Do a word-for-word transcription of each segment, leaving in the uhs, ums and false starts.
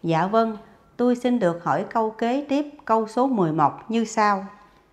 Dạ vâng, tôi xin được hỏi câu kế tiếp câu số mười một như sau.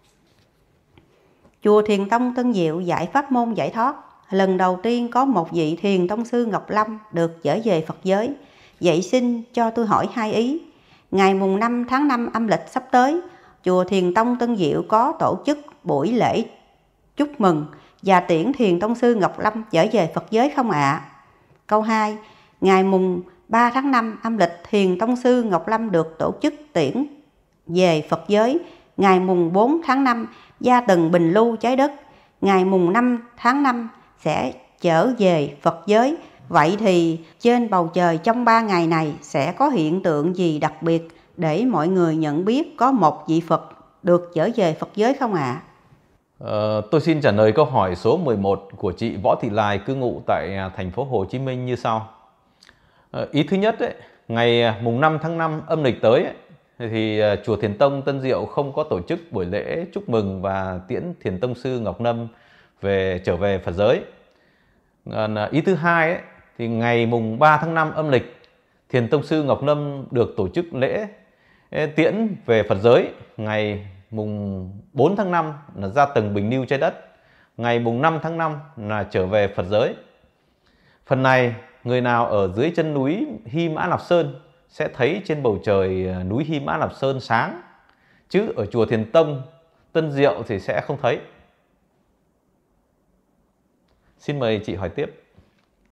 Chùa Thiền Tông Tân Diệu dạy pháp môn giải thoát. Lần đầu tiên có một vị Thiền Tông Sư Ngọc Lâm được trở về Phật giới. Vậy xin cho tôi hỏi hai ý. Ngày mùng năm tháng năm âm lịch sắp tới, chùa Thiền Tông Tân Diệu có tổ chức buổi lễ chúc mừng và tiễn Thiền Tông Sư Ngọc Lâm trở về Phật giới không ạ? À? Câu hai. Ngày mùng ba tháng năm âm lịch, Thiền Tông Sư Ngọc Lâm được tổ chức tiễn về Phật giới. Ngày mùng bốn tháng năm, gia từng bình lưu trái đất. Ngày mùng năm tháng năm sẽ trở về Phật giới. Vậy thì trên bầu trời trong ba ngày này sẽ có hiện tượng gì đặc biệt để mọi người nhận biết có một vị Phật được trở về Phật giới không ạ? À? Ờ, tôi xin trả lời câu hỏi số mười một của chị Võ Thị Lài cư ngụ tại thành phố Hồ Chí Minh như sau. Ờ, ý thứ nhất, ấy, ngày mùng năm tháng năm âm lịch tới ấy, thì chùa Thiền Tông Tân Diệu không có tổ chức buổi lễ chúc mừng và tiễn Thiền Tông Sư Ngọc Lâm về trở về Phật giới. Ý thứ hai ấy, thì ngày mùng ba tháng năm âm lịch, Thiền Tông Sư Ngọc Lâm được tổ chức lễ tiễn về Phật giới. Ngày mùng bốn tháng năm là ra từng bình lưu trái đất. Ngày mùng năm tháng năm là trở về Phật giới. Phần này, người nào ở dưới chân núi Hy Mã Lạp Sơn sẽ thấy trên bầu trời núi Hy Mã Lạp Sơn sáng, chứ ở chùa Thiền Tông Tân Diệu thì sẽ không thấy. Xin mời chị hỏi tiếp.